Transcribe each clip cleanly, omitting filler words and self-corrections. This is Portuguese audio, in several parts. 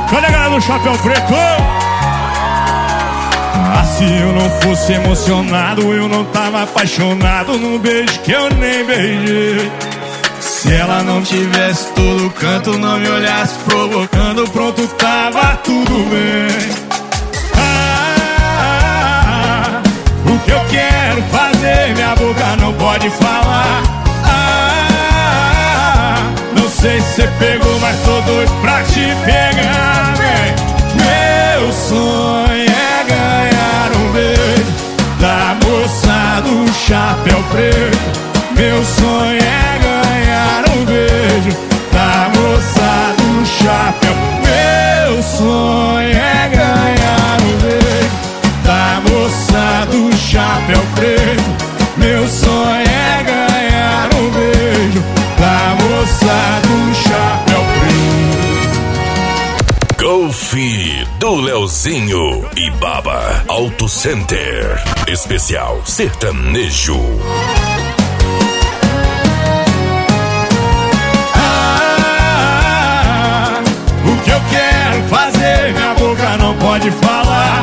Cadê a galera do chapéu preto? Ah, se eu não fosse emocionado, eu não tava apaixonado num beijo que eu nem beijei. Se ela não tivesse todo canto, não me olhasse provocando, pronto, tava tudo bem. O que eu quero fazer, minha boca não pode falar. Não sei se você pegou, mas tô doido pra te pegar, véi. Meu sonho é ganhar um beijo da moça do chapéu preto. Meu sonho é ganhar um beijo da moça do chapéu. Meu sonho é ganhar um beijo da moça do chapéu preto. Meu sonho é ganhar um beijo da moça do chapéu preto. Golf do Leozinho e Baba Auto Center. Especial sertanejo. O que eu quero fazer, minha boca não pode falar.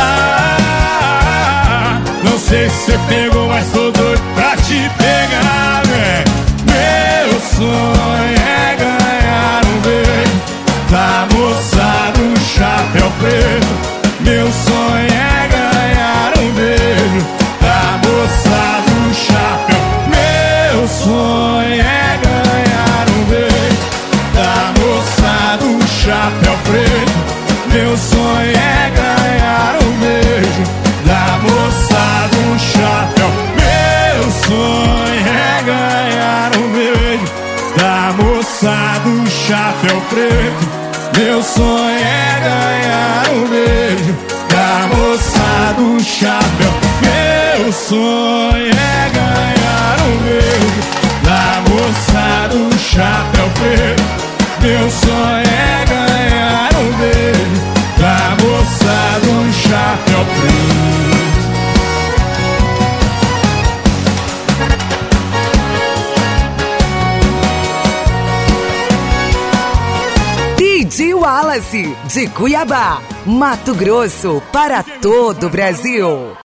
Não sei se você pegou, mas tô doido pra te pegar, véi. Meu sonho é ganhar um beijo da moça do chapéu preto. Meu sonho é ganhar um beijo da moça do chapéu. Meu sonho é ganhar um beijo da moça do chapéu preto. Meu sonho é ganhar um beijo da moça do chapéu. Meu sonho é ganhar um beijo da moça do chapéu preto. Meu sonho é ganhar um beijo da moça do chapéu. Meu sonho é ganhar um beijo da moça do chapéu preto. Meu sonho é ganhar um beijo da moça do chapéu preto. DJ Wallace, de Cuiabá, Mato Grosso, para todo o Brasil.